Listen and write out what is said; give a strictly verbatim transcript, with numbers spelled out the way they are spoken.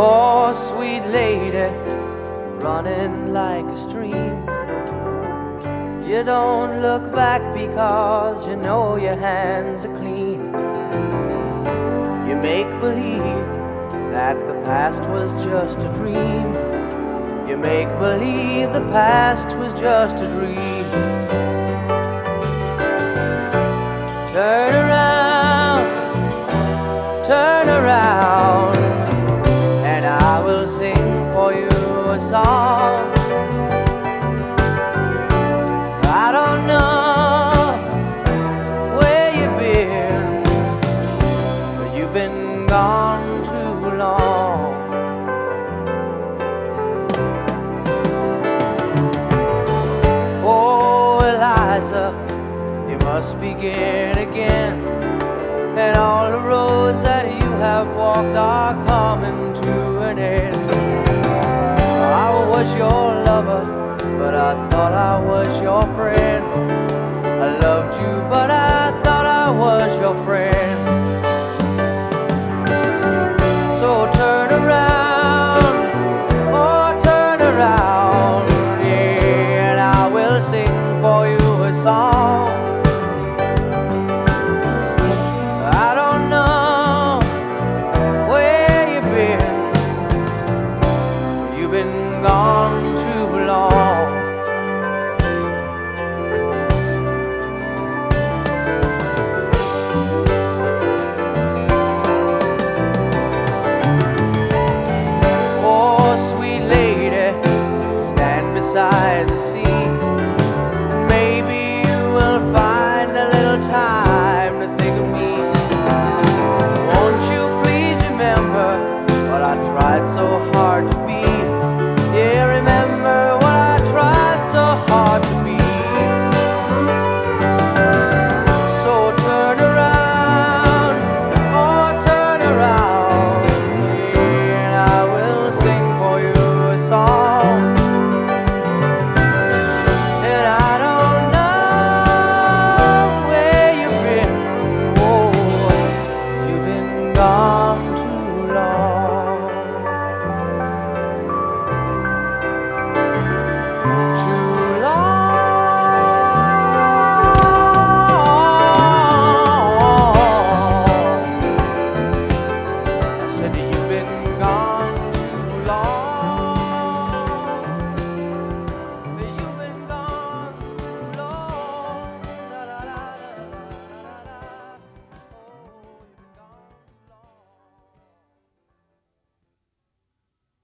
Oh, sweet lady, running like a stream. You don't look back because you know your hands are clean. You make believe that the past was just a dream. You make believe the past was just a dream. Turn around, turn around, and I will sing for you a song. I don't know where you've been, but you've been gone too long. Oh, Eliza, you must begin again, and all the roads that you have walked are coming to an end. I was your lover, but I thought I was your friend. I loved you, but I thought I was your friend. So turn around, oh turn around, yeah, and I will sing for you a song. I don't know where you've been, you've been gone too long. Oh, sweet lady, stand beside the sea. Maybe you will find a little time to think of me. Won't you please remember what I tried so hard